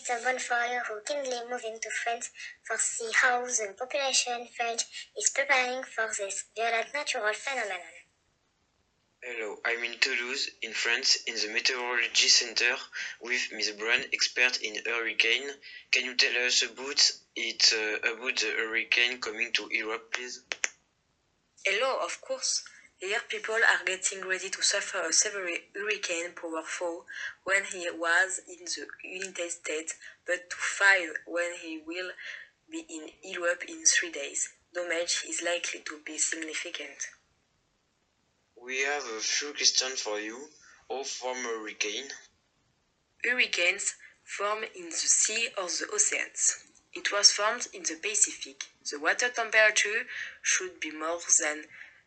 organized a bonfire who kindly moving to France for see how the population French is preparing for this violent natural phenomenon. Hello, I'm in Toulouse, in France, in the Meteorology Center with Miss Brown, expert in hurricane. Can you tell us about the hurricane coming to Europe, please? Hello, of course. Here people are getting ready to suffer a severe hurricane powerful when he was in the United States, but to 5 when he will be in Europe in 3 days. Damage is likely to be significant. We have a few questions for you. How form a hurricane? Hurricanes form in the sea or the oceans. It was formed in the Pacific. The water temperature should be more than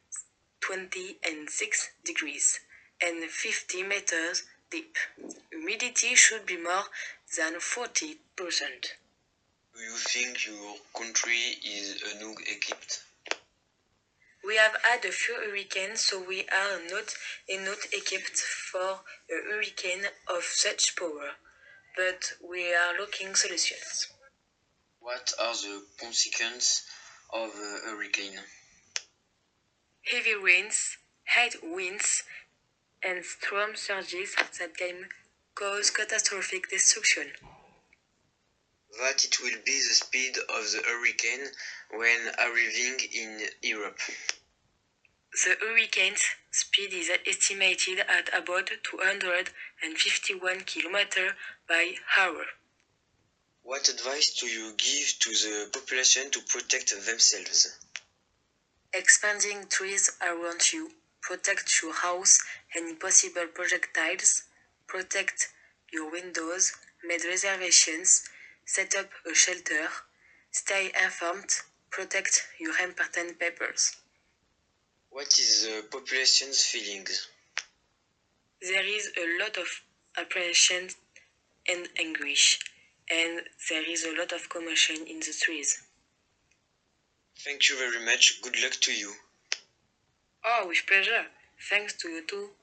26 degrees and 50 meters deep. Humidity should be more than 40%. Do you think your country is enough equipped? We have had a few hurricanes, so we are not enough equipped for a hurricane of such power, but we are looking solutions. What are the consequences of a hurricane? Heavy rains, high winds, and storm surges that can cause catastrophic destruction. What it will be the speed of the hurricane when arriving in Europe? The hurricane's speed is estimated at about 251 km by hour. What advice do you give to the population to protect themselves? Expanding trees around you, protect your house and possible projectiles, protect your windows, make reservations, set up a shelter, stay informed, protect your important papers. What is the population's feelings? There is a lot of apprehension and anguish, and there is a lot of commotion in the trees. Thank you very much. Good luck to you. Oh, with pleasure. Thanks to you too.